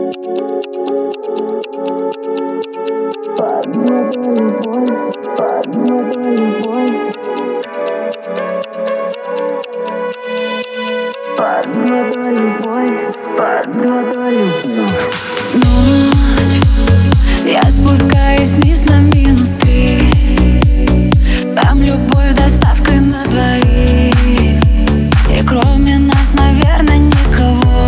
Ночь, я спускаюсь вниз на -3. Там любовь доставкой на двоих, и кроме нас, наверное, никого.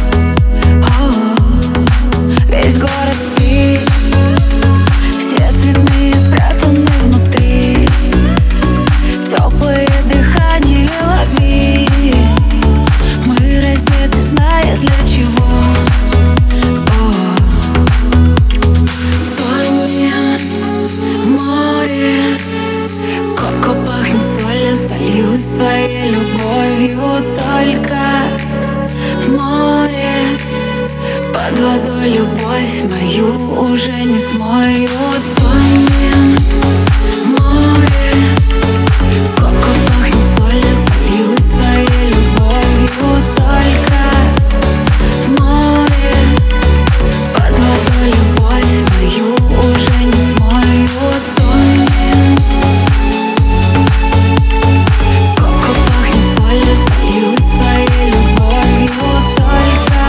Весь город спит, все цветные спрятаны внутри. Теплые дыхания лови, мы раздеты, зная для чего. Тонем в море, коко пахнет солью, сольюсь твоей любовью. Только в море, под водой любовь мою уже не смоют. Тонем в море, коко пахнет солью, сольюсь твоей любовью. Только в море, под водой любовь мою уже не смоют. Тонем, коко пахнет солью, сольюсь твоей любовью. Только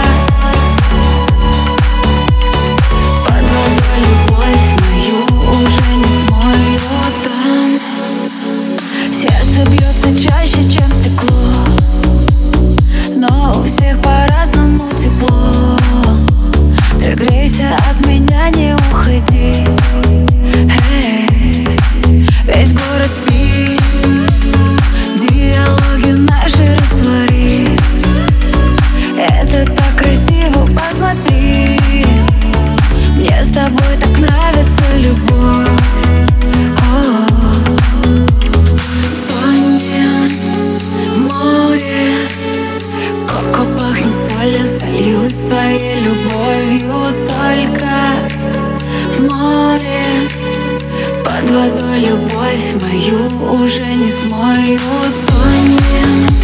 под водой любовь мою уже не смоют. Там сердце бьется чаще, чем стекло, но у всех по-разному тепло. Ты грейся от меня, не уходи. Весь город спит, диалоги наши раствори. Это так красиво, посмотри. Мне с тобой так нравится любовь. Тонем в море, коко пахнет солью, сольюсь твоей любовью. Только в море, под водой любовь мою уже не смоют. Тонем.